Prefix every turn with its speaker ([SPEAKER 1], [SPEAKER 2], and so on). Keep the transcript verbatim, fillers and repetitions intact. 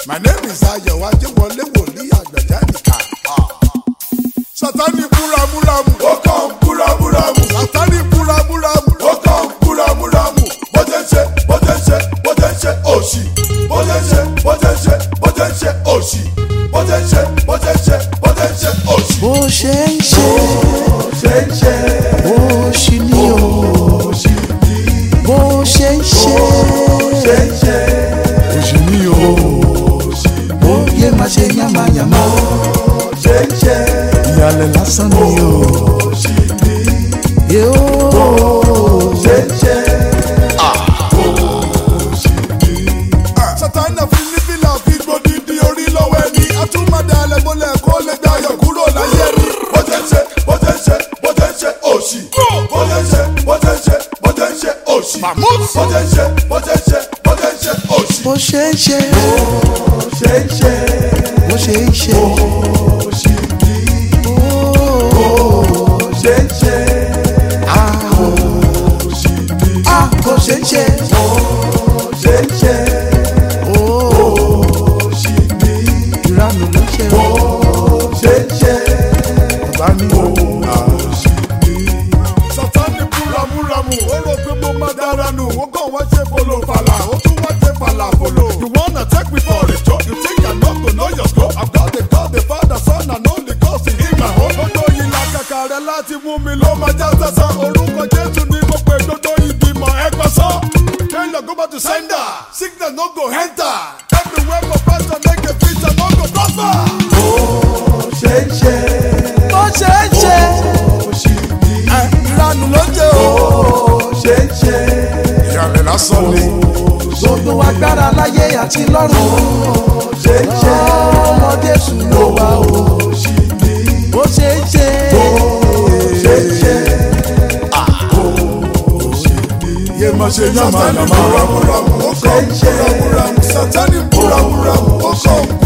[SPEAKER 1] My name is Ayo Ajewole Woli Agbejanika. Satani buramuramu, ó kàn buramuramu. Satani buramuramu, ó kàn buramuramu. Bó ṣe ń ṣe, bó ṣe ń ṣe, bó ṣe ń ṣe òṣì. Bó ṣe ń ṣe, bó ṣe ń ṣe, bó ṣe ń ṣe òṣì. Bó ṣe ń ṣe, bó ṣe ń ṣe, bó ṣe ń ṣe òṣì.
[SPEAKER 2] Bó ṣe ń ṣe,
[SPEAKER 1] bó ṣe ń ṣe
[SPEAKER 2] òṣì ni o.
[SPEAKER 1] òṣì ni.
[SPEAKER 2] Bó ṣe ń ṣe,
[SPEAKER 1] bó ṣe ń ṣe
[SPEAKER 2] òṣì ni o.
[SPEAKER 1] òṣì ni.
[SPEAKER 2] Ó yẹ máa ṣe yánmayànmá.
[SPEAKER 1] Bó ṣe ń ṣe
[SPEAKER 2] Ìyàlẹ̀ lásán ni o.
[SPEAKER 1] òṣì ni.
[SPEAKER 2] Yóò.
[SPEAKER 1] Bó ṣe ń ṣe òṣì ni. Sátánì fi nífìlà fi gbòdìdí orí lọ́wọ́ ẹni. Atúmọ̀dé alẹ́gbọ́lẹ̀ kó lè gbé ayọ̀ kúrò láyé ẹni. Bó ṣe ń ṣe, bó ṣe ń ṣe, bó ṣe ń ṣe òṣì. Bó ṣe ń ṣe, bó ṣe ń ṣe, bó ṣe ń ṣe òṣì. Bó ṣe ń ṣe, bó ṣe ń ṣe, bó ṣe ń ṣe òṣì.
[SPEAKER 2] Bó ṣe ń ṣe,
[SPEAKER 1] Bó ṣe ń ṣe
[SPEAKER 2] bó ṣe ń ṣe.
[SPEAKER 1] òṣì ni. Bó ṣe ń ṣe òṣì ni.
[SPEAKER 2] Ah, bó ṣe ń ṣe.
[SPEAKER 1] Bó ṣe ń ṣe òṣì ni.
[SPEAKER 2] Ìranù ló ṣe o.
[SPEAKER 1] Bó ṣe ń ṣe
[SPEAKER 2] Bàbá mi o.
[SPEAKER 1] òṣì ni. Sátánì búramúramù, ó rò pé mo máa dára nù. Ó kàn wá ṣe folo fàlà, ó tún wá ṣe fàlà folo. You wanna take me for a joke? You think I not go know your scope? I've got the God, the Father, Son, and Holy Ghost in my home. Gbogbo yìí la kàkà rẹ̀ láti mú mi ló máa já sásán. Orúkọ Jésù ni mo pè gbogbo ìgbìmọ̀ ẹ̀kọ́ sán. Failure go back to sender, sickness no go enter. Everywhere for pastor make a preacher no go prosper. Bó ṣe ń ṣe
[SPEAKER 2] Bó ṣe ń ṣe.
[SPEAKER 1] òṣì ni.
[SPEAKER 2] Ìranù ló ṣe o.
[SPEAKER 1] Bó ṣe ń ṣe
[SPEAKER 2] Ìyàlẹ̀ lásán ni. Gbogbo agbára láyé àti lọ́run.
[SPEAKER 1] bó ṣe ń ṣe
[SPEAKER 2] Ọmọ Jésù ló wà o.
[SPEAKER 1] òṣì ni.
[SPEAKER 2] Bó ṣe ń ṣe.
[SPEAKER 1] Bó ṣe ń ṣe òṣì ni.
[SPEAKER 2] Yé máa ṣe
[SPEAKER 1] Sátánì
[SPEAKER 2] yánmayànmá.
[SPEAKER 1] búramúramù, ó kàn búramúramù. Sátánì búramúramù, ó kàn